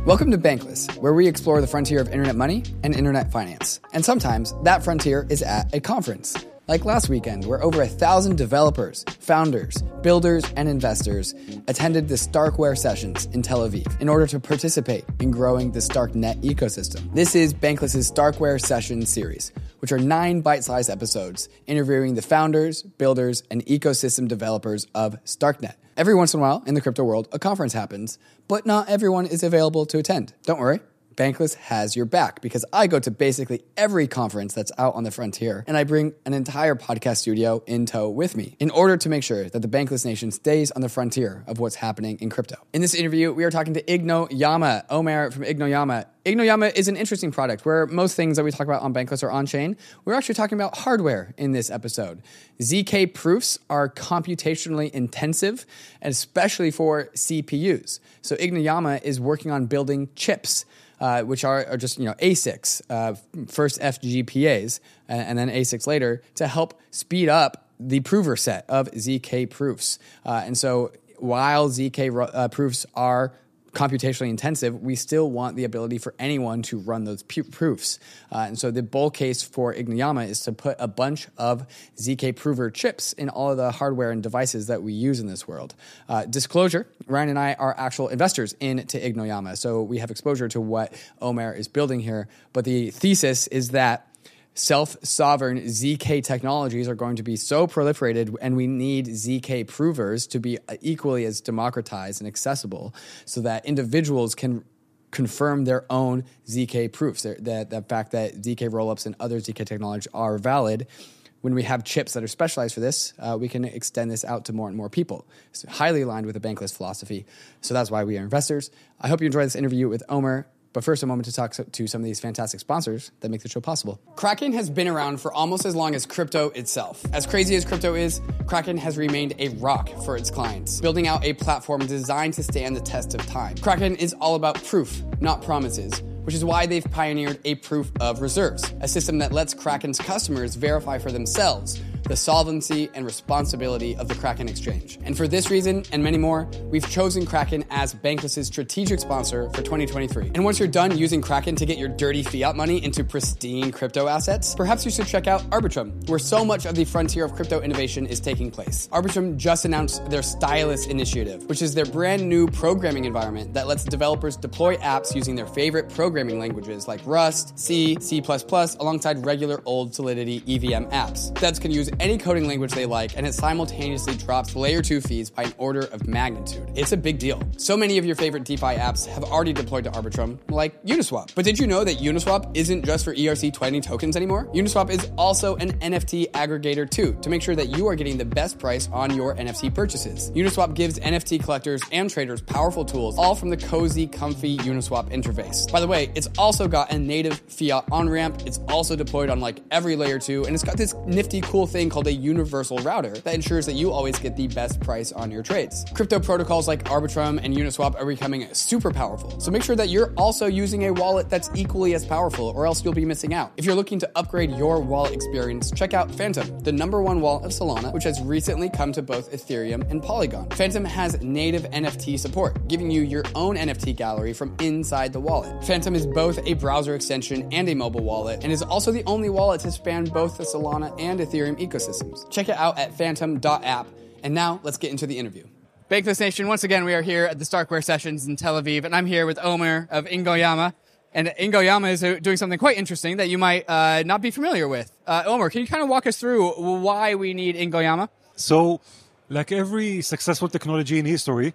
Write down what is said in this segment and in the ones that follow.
Welcome to Bankless, where we explore the frontier of internet money and internet finance. And sometimes that frontier is at a conference. Like last weekend, where over 1,000 developers, founders, builders, and investors attended the Starkware sessions in Tel Aviv in order to participate in growing the StarkNet ecosystem. This is Bankless' Starkware session series, which are 9 bite-sized episodes interviewing the founders, builders, and ecosystem developers of StarkNet. Every once in a while, in the crypto world, a conference happens, but not everyone is available to attend. Don't worry. Bankless has your back because I go to basically every conference that's out on the frontier, and I bring an entire podcast studio in tow with me in order to make sure that the Bankless Nation stays on the frontier of what's happening in crypto. In this interview, we are talking to Ignoyama, Omer from Ignoyama. Ignoyama is an interesting product where most things that we talk about on Bankless are on-chain. We're actually talking about hardware in this episode. ZK proofs are computationally intensive, especially for CPUs. So Ignoyama is working on building chips, which are just ASICs, first FGPAs, and then ASICs later, to help speed up the prover set of ZK proofs. And so while ZK proofs are computationally intensive, we still want the ability for anyone to run those proofs. And so the bull case for Ignoyama is to put a bunch of ZK prover chips in all of the hardware and devices that we use in this world. Disclosure, Ryan and I are actual investors into Ignoyama, so we have exposure to what Omer is building here. But the thesis is that self-sovereign ZK technologies are going to be so proliferated, and we need ZK provers to be equally as democratized and accessible so that individuals can confirm their own ZK proofs. The fact that ZK rollups and other ZK technologies are valid. When we have chips that are specialized for this, we can extend this out to more and more people. It's highly aligned with the Bankless philosophy. So that's why we are investors. I hope you enjoy this interview with Omer. But first, a moment to talk to some of these fantastic sponsors that make the show possible. Kraken has been around for almost as long as crypto itself. As crazy as crypto is, Kraken has remained a rock for its clients, building out a platform designed to stand the test of time. Kraken is all about proof, not promises, which is why they've pioneered a proof of reserves, a system that lets Kraken's customers verify for themselves the solvency and responsibility of the Kraken exchange. And for this reason and many more, we've chosen Kraken as Bankless' strategic sponsor for 2023. And once you're done using Kraken to get your dirty fiat money into pristine crypto assets, perhaps you should check out Arbitrum, where so much of the frontier of crypto innovation is taking place. Arbitrum just announced their Stylus initiative, which is their brand new programming environment that lets developers deploy apps using their favorite programming languages like Rust, C, C++, alongside regular old Solidity EVM apps. Devs can use any coding language they like, and it simultaneously drops layer 2 fees by an order of magnitude. It's a big deal. So many of your favorite DeFi apps have already deployed to Arbitrum, like Uniswap. But did you know that Uniswap isn't just for ERC20 tokens anymore? Uniswap is also an NFT aggregator too, to make sure that you are getting the best price on your NFT purchases. Uniswap gives NFT collectors and traders powerful tools, all from the cozy, comfy Uniswap interface. By the way, it's also got a native fiat on-ramp. It's also deployed on like every layer 2, and it's got this nifty cool thing called a universal router that ensures that you always get the best price on your trades. Crypto protocols like Arbitrum and Uniswap are becoming super powerful, so make sure that you're also using a wallet that's equally as powerful, or else you'll be missing out. If you're looking to upgrade your wallet experience, check out Phantom, the #1 wallet of Solana, which has recently come to both Ethereum and Polygon. Phantom has native NFT support, giving you your own NFT gallery from inside the wallet. Phantom is both a browser extension and a mobile wallet, and is also the only wallet to span both the Solana and Ethereum ecosystems. Check it out at phantom.app. And now, let's get into the interview. Bankless Nation, once again, we are here at the Starkware Sessions in Tel Aviv, and I'm here with Omer of Ignoyama. And Ignoyama is doing something quite interesting that you might not be familiar with. Omer, can you kind of walk us through why we need Ignoyama? So, like every successful technology in history,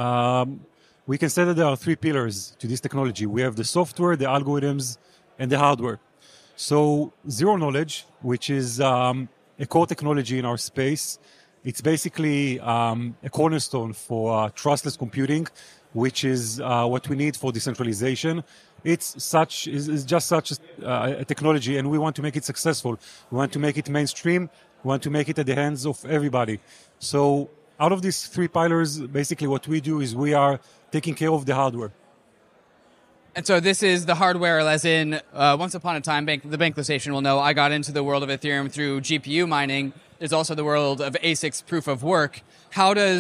we can say that there are 3 pillars to this technology. We have the software, the algorithms, and the hardware. So, zero knowledge, which is a core technology in our space, it's basically a cornerstone for trustless computing, which is what we need for decentralization. It's just such a technology, and we want to make it successful. We want to make it mainstream. We want to make it at the hands of everybody. So out of these 3 pillars, basically what we do is we are taking care of the hardware. And so this is the hardware, as in, once upon a time, the Bankless Nation will know, I got into the world of Ethereum through GPU mining. There's also the world of ASICs proof of work. How does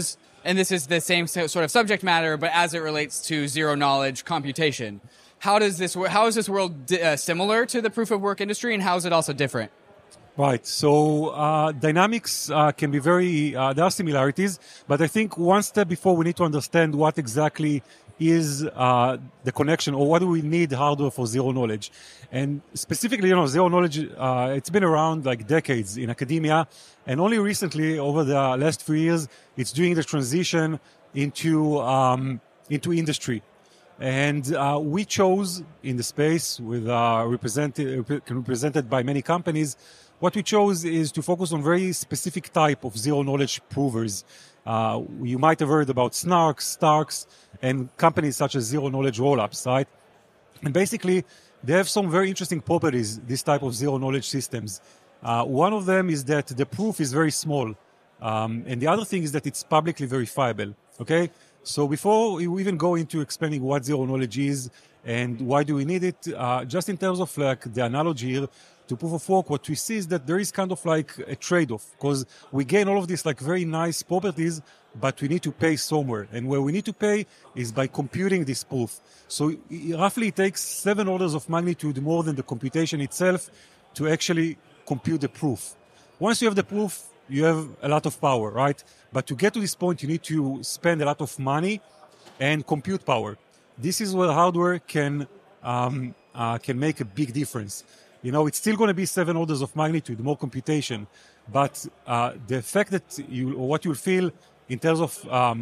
and this is the same sort of subject matter, but as it relates to zero-knowledge computation. How is this world similar to the proof-of-work industry, and how is it also different? Right. So dynamics can be there are similarities, but I think one step before we need to understand what exactly is the connection, or what do we need hardware for zero knowledge. And specifically, zero knowledge, it's been around like decades in academia, and only recently, over the last few years, it's doing the transition into industry. And we chose in the space with represented by many companies. What we chose is to focus on very specific type of zero knowledge provers. You might have heard about Snarks, Starks, and companies such as zero knowledge rollups, right? And basically, they have some very interesting properties, this type of zero knowledge systems. One of them is that the proof is very small. And the other thing is that it's publicly verifiable, okay? So before we even go into explaining what zero knowledge is and why do we need it, just in terms of like the analogy here to proof of work, what we see is that there is kind of like a trade-off, because we gain all of these like very nice properties, but we need to pay somewhere. And where we need to pay is by computing this proof. So roughly it takes 7 orders of magnitude more than the computation itself to actually compute the proof. Once you have the proof, you have a lot of power, right? But to get to this point, you need to spend a lot of money and compute power. This is where hardware can make a big difference. It's still going to be 7 orders of magnitude, more computation. But the fact that what you'll feel in terms of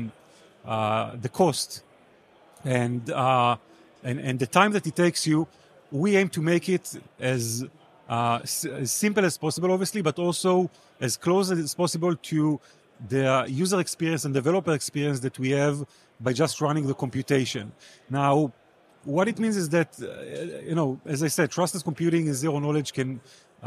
the cost and the time that it takes you, we aim to make it as simple as possible, obviously, but also as close as possible to the user experience and developer experience that we have by just running the computation. Now, what it means is that, as I said, trustless computing and zero knowledge can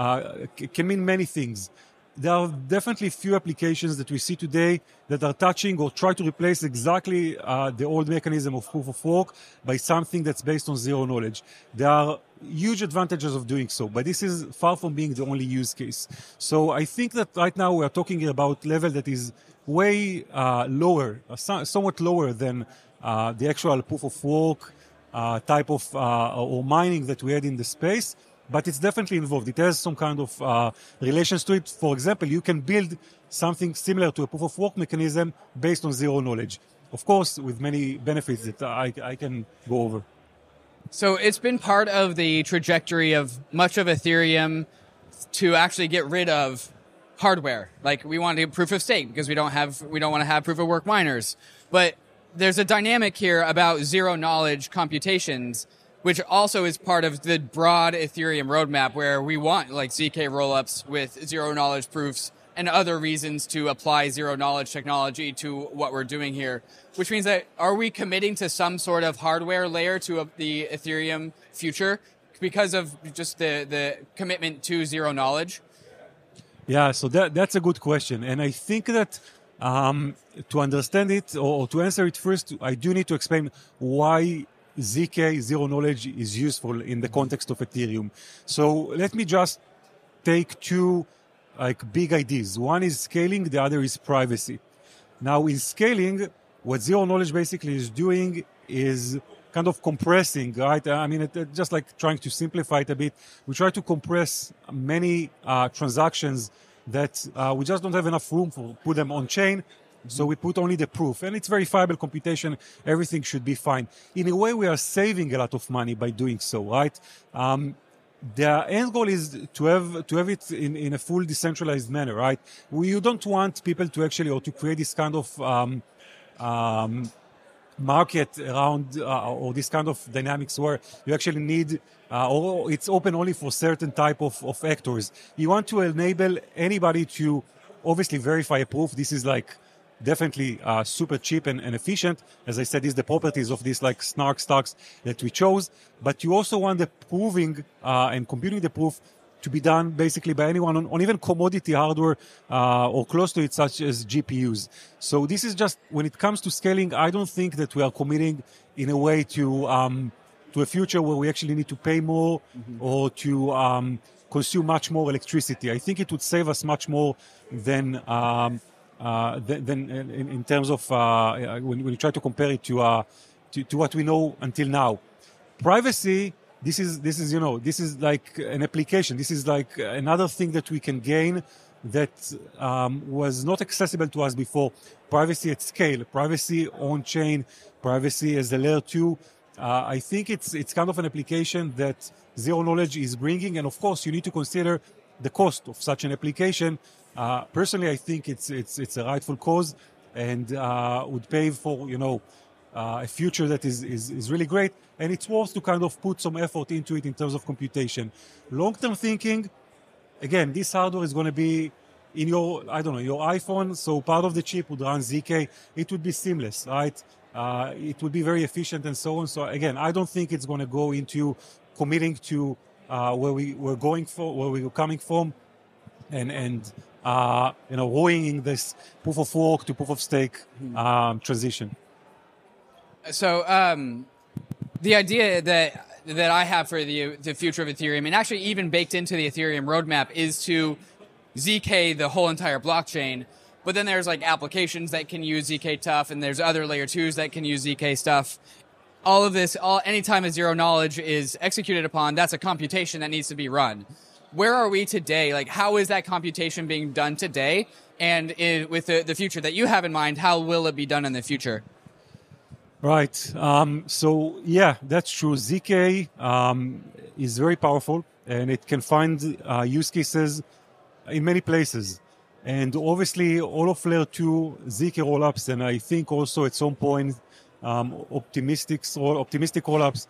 mean many things. There are definitely few applications that we see today that are touching or try to replace exactly the old mechanism of proof of work by something that's based on zero knowledge. There are huge advantages of doing so, but this is far from being the only use case. So I think that right now we are talking about level that is way lower, somewhat lower than the actual proof of work type of or mining that we had in the space. But it's definitely involved. It has some kind of relations to it. For example, you can build something similar to a proof of work mechanism based on zero knowledge. Of course, with many benefits that I can go over. So it's been part of the trajectory of much of Ethereum to actually get rid of hardware. Like we want to do proof of stake because we don't want to have proof of work miners. But there's a dynamic here about zero knowledge computations, which also is part of the broad Ethereum roadmap where we want like ZK rollups with zero knowledge proofs and other reasons to apply zero knowledge technology to what we're doing here, which means that are we committing to some sort of hardware layer to the Ethereum future because of just the commitment to zero knowledge? Yeah, so that's a good question. And I think that to understand it or to answer it first, I do need to explain why ZK, zero knowledge, is useful in the context of Ethereum. So let me just take two big ideas. One is scaling, the other is privacy. Now in scaling, what zero knowledge basically is doing is kind of compressing, right? I mean, just like trying to simplify it a bit, we try to compress many transactions that we just don't have enough room for, put them on chain. So we put only the proof, and it's verifiable computation. Everything should be fine. In a way, we are saving a lot of money by doing so, right? The end goal is to have it in a full decentralized manner, right? You don't want people to actually or to create this kind of market around or this kind of dynamics where you actually need or it's open only for certain type of actors. You want to enable anybody to obviously verify a proof. This is like definitely super cheap and efficient. As I said, is the properties of these like Snark stocks that we chose. But you also want the proving and computing the proof to be done basically by anyone on even commodity hardware or close to it, such as GPUs. So this is just, when it comes to scaling, I don't think that we are committing in a way to a future where we actually need to pay more or to consume much more electricity. I think it would save us much more than than in terms of when you try to compare it to what we know until now. Privacy, this is like an application. This is like another thing that we can gain that was not accessible to us before. Privacy at scale, privacy on chain, privacy as a layer 2. I think it's kind of an application that zero knowledge is bringing, and of course you need to consider the cost of such an application. Personally, I think it's a rightful cause and would pave for a future that is really great, and it's worth to kind of put some effort into it in terms of computation. Long-term thinking, again, this hardware is going to be in your iPhone, so part of the chip would run ZK. It would be seamless, right? It would be very efficient and so on. So again, I don't think it's going to go into committing to where we were coming from, and ruining this proof of work to proof of stake transition. So the idea that I have for the future of Ethereum, and actually even baked into the Ethereum roadmap, is to ZK the whole entire blockchain. But then there's like applications that can use ZK stuff, and there's other layer 2s that can use ZK stuff. All of this, anytime a zero knowledge is executed upon, that's a computation that needs to be run. Where are we today? Like, how is that computation being done today? And with the future that you have in mind, how will it be done in the future? Right. So yeah, that's true. ZK is very powerful, and it can find use cases in many places. And obviously, all of layer 2 ZK rollups, and I think also at some point, optimistic rollups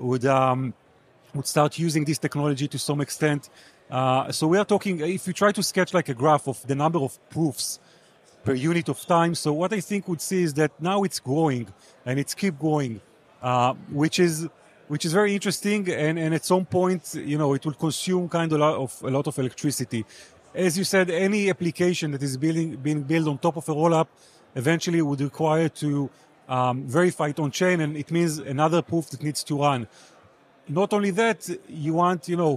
would start using this technology to some extent. So we are talking, if you try to sketch like a graph of the number of proofs per unit of time. So what I think we'd see is that now it's growing and it's keep growing, which is very interesting. And at some point, it will consume kind of a lot of electricity. As you said, any application that is being built on top of a rollup eventually would require to verify it on chain, and it means another proof that needs to run. Not only that, you want, you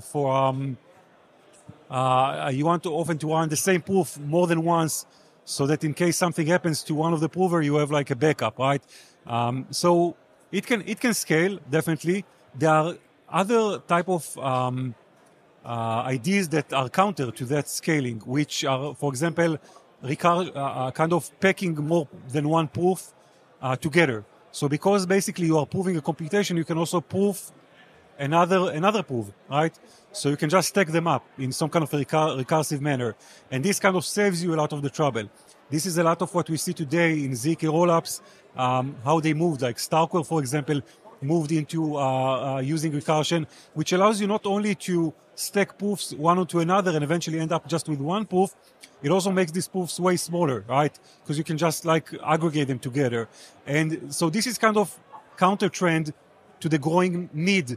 want to often to run the same proof more than once, so that in case something happens to one of the prover, you have like a backup, right? So it can scale, definitely. There are other type of ideas that are counter to that scaling, which are, for example, kind of packing more than one proof together. So because basically you are proving a computation, you can also prove another proof, right? So you can just stack them up in some kind of a recursive manner. And this kind of saves you a lot of the trouble. This is a lot of what we see today in ZK rollups, how they moved. Like Starkware, for example, moved into using recursion, which allows you not only to stack proofs one onto another and eventually end up just with one proof, it also makes these proofs way smaller, right? Because you can just like aggregate them together. And so this is kind of counter trend to the growing need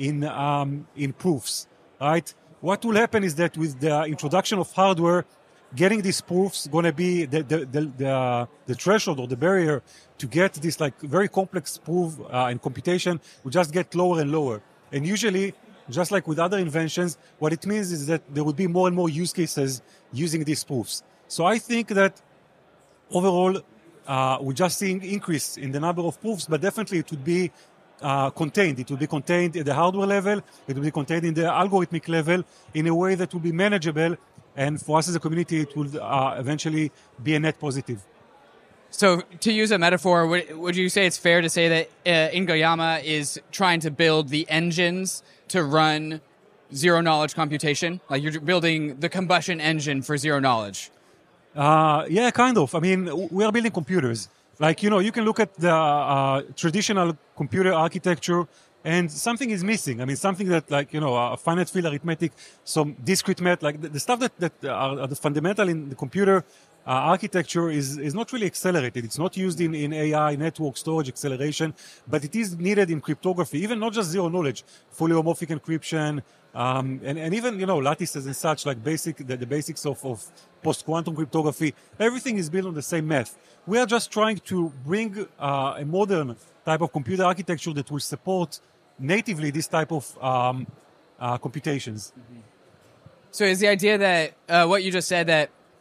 in proofs, right? What will happen is that with the introduction of hardware, getting these proofs going to be the threshold or the barrier to get this like very complex proof and computation will just get lower and lower. And usually, just like with other inventions, what it means is that there will be more and more use cases using these proofs. So I think that overall, we're just seeing increase in the number of proofs, but definitely it would be contained. It will be contained at the hardware level. It will be contained in the algorithmic level in a way that will be manageable. And for us as a community, it will eventually be a net positive. So to use a metaphor, would you say it's fair to say that Ingoyama is trying to build the engines to run zero-knowledge computation? Like you're building the combustion engine for zero knowledge? Yeah, kind of. I mean, we are building computers. Like, you can look at the traditional computer architecture and something is missing. I mean, something that like, a finite field arithmetic, some discrete math, like the stuff that are the fundamental in the computer architecture is not really accelerated. It's not used in AI, network storage, acceleration, but it is needed in cryptography, even not just zero knowledge, fully homomorphic encryption, and even, lattices and such, like the basics of post-quantum cryptography. Everything is built on the same math. We are just trying to bring a modern type of computer architecture that will support natively this type of computations. So is the idea that what you just said, that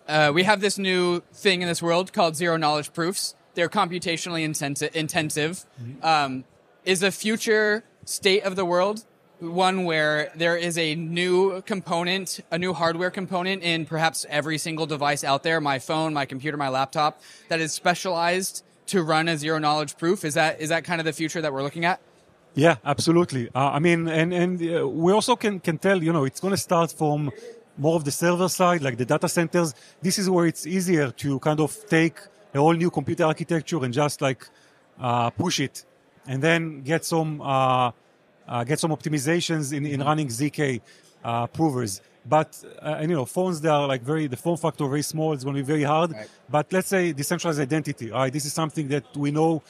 we have this new thing in this world called zero knowledge proofs. They're computationally intensive. Is the future state of the world one where there is a new component, a new hardware component in perhaps every single device out there, my phone, my computer, my laptop, that is specialized to run a zero knowledge proof? Is that kind of the future that we're looking at? Yeah, absolutely. I mean, and we also can tell, it's going to start from more of the server side, like the data centers. This is where it's easier to kind of take a whole new computer architecture and just push it, and then get some optimizations in running ZK provers. But phones, they are the form factor very small. It's going to be very hard. Right. But let's say decentralized identity. Right, this is something that we know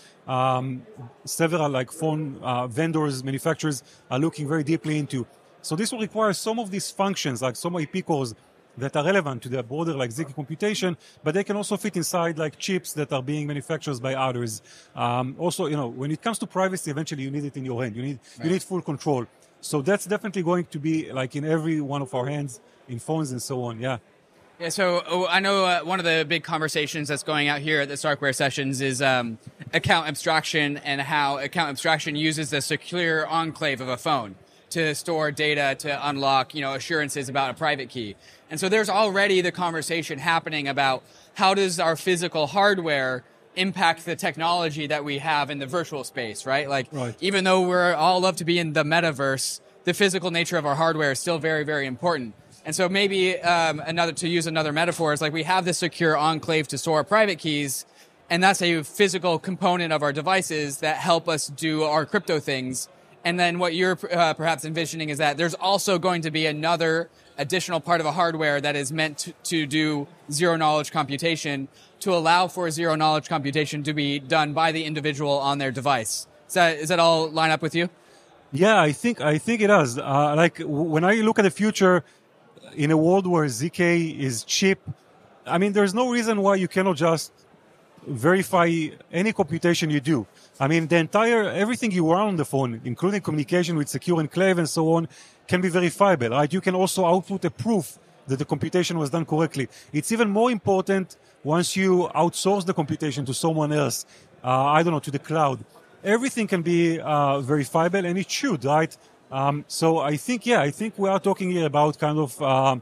several phone vendors, manufacturers are looking very deeply into. So this will require some of these functions, like some IP cores that are relevant to the broader ZK computation, but they can also fit inside chips that are being manufactured by others. Also, when it comes to privacy, eventually you need it in your hand. You need full control. So that's definitely going to be in every one of our hands, in phones and so on. Yeah. Yeah. So I know one of the big conversations that's going out here at the Starkware sessions is account abstraction, and how account abstraction uses the secure enclave of a phone to store data, to unlock, assurances about a private key. And so there's already the conversation happening about how does our physical hardware impact the technology that we have in the virtual space, right? Right. Even though we're all love to be in the metaverse, the physical nature of our hardware is still very, very important. And so maybe to use another metaphor, is we have this secure enclave to store private keys, and that's a physical component of our devices that help us do our crypto things. And then what you're perhaps envisioning is that there's also going to be another additional part of a hardware that is meant to do zero knowledge computation, to allow for zero knowledge computation to be done by the individual on their device. Is that all line up with you? Yeah, I think it does. When I look at the future in a world where ZK is cheap, I mean, there's no reason why you cannot just verify any computation you do. I mean, everything you run on the phone, including communication with secure enclave and so on, can be verifiable, right? You can also output a proof that the computation was done correctly. It's even more important once you outsource the computation to someone else, to the cloud. Everything can be verifiable, and it should, right? So I think we are talking here about kind of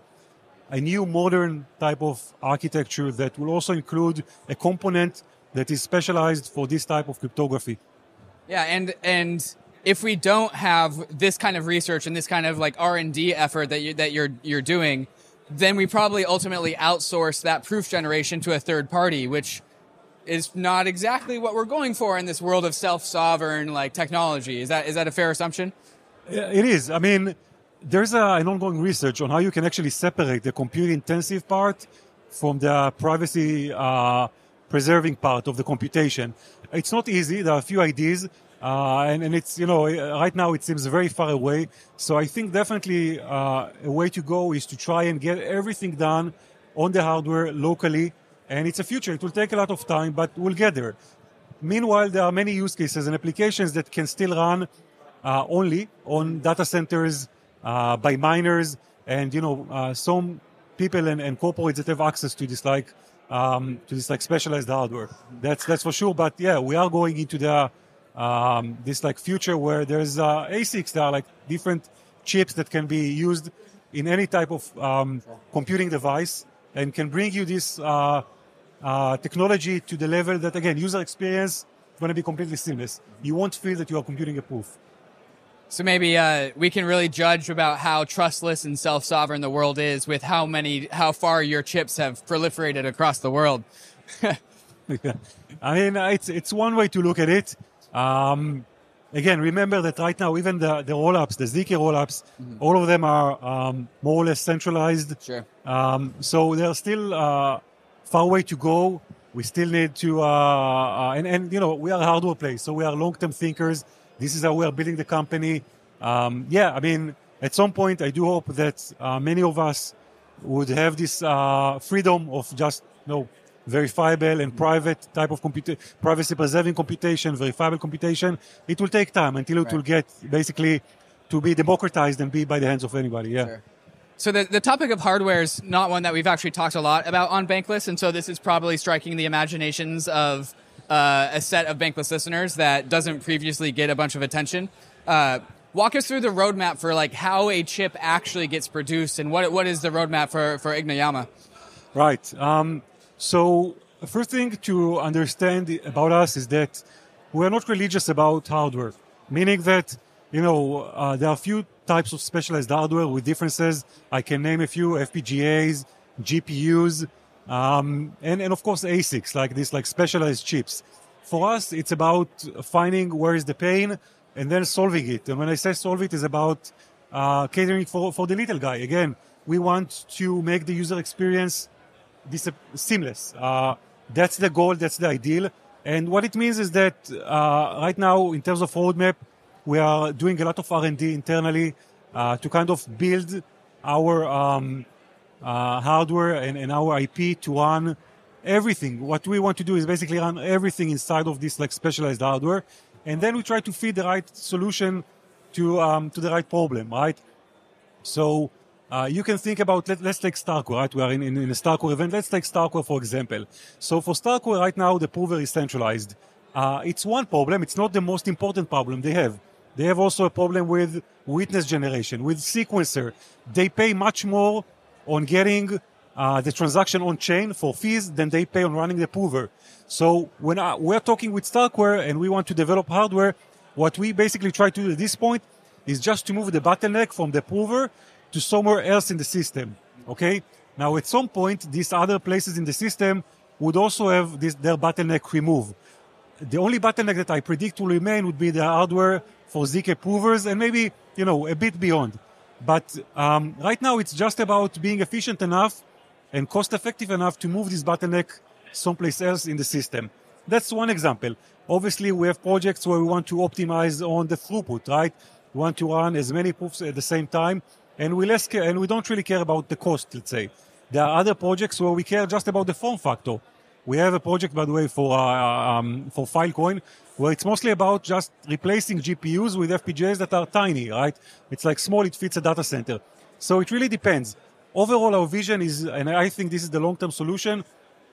a new modern type of architecture that will also include a component that is specialized for this type of cryptography. Yeah, and if we don't have this kind of research and this kind of R&D effort that you're doing, then we probably ultimately outsource that proof generation to a third party, which is not exactly what we're going for in this world of self-sovereign technology. Is that a fair assumption? It is. I mean, there's an ongoing research on how you can actually separate the compute-intensive part from the privacy preserving part of the computation. It's not easy. There are a few ideas, and it's, right now it seems very far away. So I think definitely a way to go is to try and get everything done on the hardware locally. And it's a future. It will take a lot of time, but we'll get there. Meanwhile, there are many use cases and applications that can still run only on data centers by miners, and some people and corporates that have access to this specialized hardware. That's for sure. But yeah, we are going into the this future where there's ASICs. There are different chips that can be used in any type of computing device, and can bring you this technology to the level that, again, user experience is going to be completely seamless. You won't feel that you are computing a proof. So maybe we can really judge about how trustless and self-sovereign the world is with how far your chips have proliferated across the world. Yeah. I mean, it's one way to look at it. Again, remember that right now, even the rollups, the ZK rollups, all of them are more or less centralized. Sure. So there's still far way to go. We still need to, we are a hardware place, so we are long-term thinkers. This is how we are building the company. I mean, at some point, I do hope that many of us would have this freedom of just, verifiable and private type of privacy-preserving computation, verifiable computation. It will take time until it will get basically to be democratized and be by the hands of anybody. Yeah. Sure. So the topic of hardware is not one that we've actually talked a lot about on Bankless, and so this is probably striking the imaginations of a set of Bankless listeners that doesn't previously get a bunch of attention. Walk us through the roadmap for like how a chip actually gets produced, and what is the roadmap for Ignoyama? Right. So the first thing to understand about us is that we're not religious about hardware, meaning that there are a few types of specialized hardware with differences. I can name a few: FPGAs, GPUs, and of course ASICs, like specialized chips. For us, it's about finding where is the pain and then solving it. And when I say solve it, it's about catering for the little guy. Again, we want to make the user experience seamless. That's the goal. That's the ideal. And what it means is that right now, in terms of roadmap, we are doing a lot of R&D internally to kind of build our hardware and our IP to run everything. What we want to do is basically run everything inside of this like specialized hardware, and then we try to feed the right solution to the right problem, right? So you can think about, let's take Starkware, right? We are in a Starkware event. Let's take Starkware, for example. So for Starkware right now, the prover is centralized. It's one problem. It's not the most important problem they have. They have also a problem with witness generation, with sequencer. They pay much more on getting the transaction on chain for fees than they pay on running the prover. So when we're talking with Starkware and we want to develop hardware, what we basically try to do at this point is just to move the bottleneck from the prover to somewhere else in the system. Okay? Now at some point, these other places in the system would also have their bottleneck removed. The only bottleneck that I predict will remain would be the hardware for ZK provers and maybe, a bit beyond. But right now it's just about being efficient enough and cost-effective enough to move this bottleneck someplace else in the system. That's one example. Obviously, we have projects where we want to optimize on the throughput, right? We want to run as many proofs at the same time, and we don't really care about the cost, let's say. There are other projects where we care just about the form factor. We have a project, by the way, for Filecoin, where it's mostly about just replacing GPUs with FPGAs that are tiny, right? It's like small, it fits a data center. So it really depends. Overall, our vision is, and I think this is the long-term solution,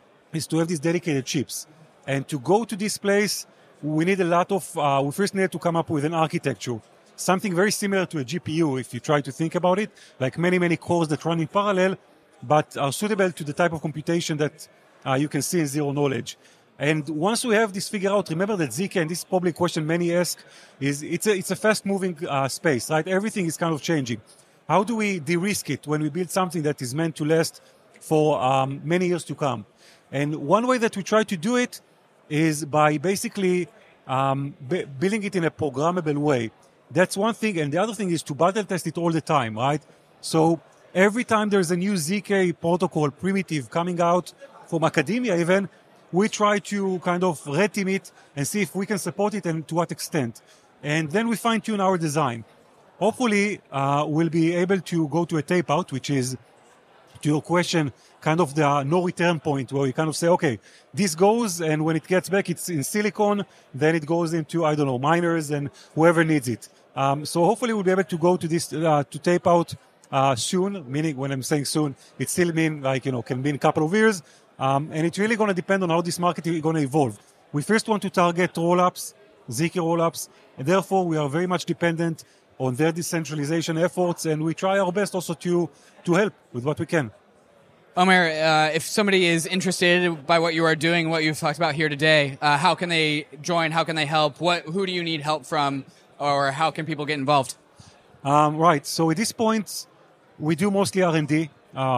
is to have these dedicated chips. And to go to this place, we need a lot of, we first need to come up with an architecture. Something very similar to a GPU, if you try to think about it, like many, many cores that run in parallel, but are suitable to the type of computation that you can see in zero knowledge. And once we have this figured out, remember that ZK, and this is probably a question many ask, is it's a fast-moving space, right? Everything is kind of changing. How do we de-risk it when we build something that is meant to last for many years to come? And one way that we try to do it is by basically building it in a programmable way. That's one thing. And the other thing is to battle test it all the time, right? So every time there's a new ZK protocol primitive coming out from academia even, we try to kind of red team it and see if we can support it and to what extent. And then we fine-tune our design. Hopefully, we'll be able to go to a tape out, which is, to your question, kind of the no return point where you kind of say, okay, this goes, and when it gets back, it's in silicon, then it goes into, miners and whoever needs it. So hopefully we'll be able to go to this, to tape out soon, meaning when I'm saying soon, it still mean can be in a couple of years. And it's really going to depend on how this market is going to evolve. We first want to target rollups, ZK rollups, and therefore we are very much dependent on their decentralization efforts, and we try our best also to help with what we can. Omer, if somebody is interested by what you are doing, what you've talked about here today, how can they join? How can they help? Who do you need help from, or how can people get involved? Right. So at this point, we do mostly R&D.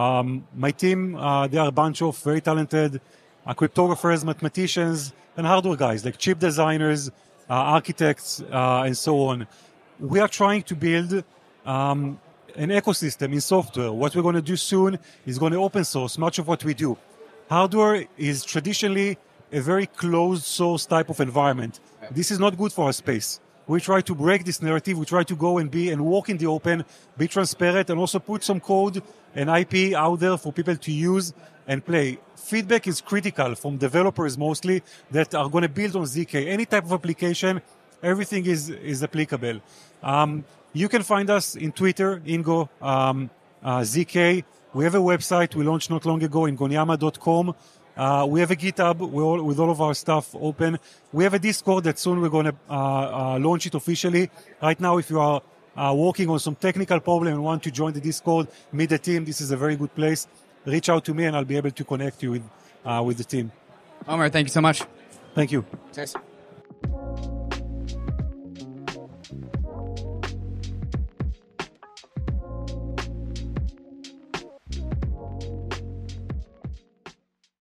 My team, they are a bunch of very talented cryptographers, mathematicians, and hardware guys, like chip designers, architects, and so on. We are trying to build an ecosystem in software. What we're going to do soon is going to open source much of what we do. Hardware is traditionally a very closed source type of environment. This is not good for our space. We try to break this narrative. We try to go and walk in the open, be transparent, and also put some code and IP out there for people to use and play. Feedback is critical from developers mostly that are going to build on ZK. Any type of application, everything is applicable. You can find us in Twitter, Ingo, ZK. We have a website we launched not long ago in gonyama.com. We have a GitHub with all of our stuff open. We have a Discord that soon we're going to launch it officially. Right now, if you are working on some technical problem and want to join the Discord, meet the team, this is a very good place. Reach out to me and I'll be able to connect you with the team. Omer, thank you so much. Thank you. Cheers.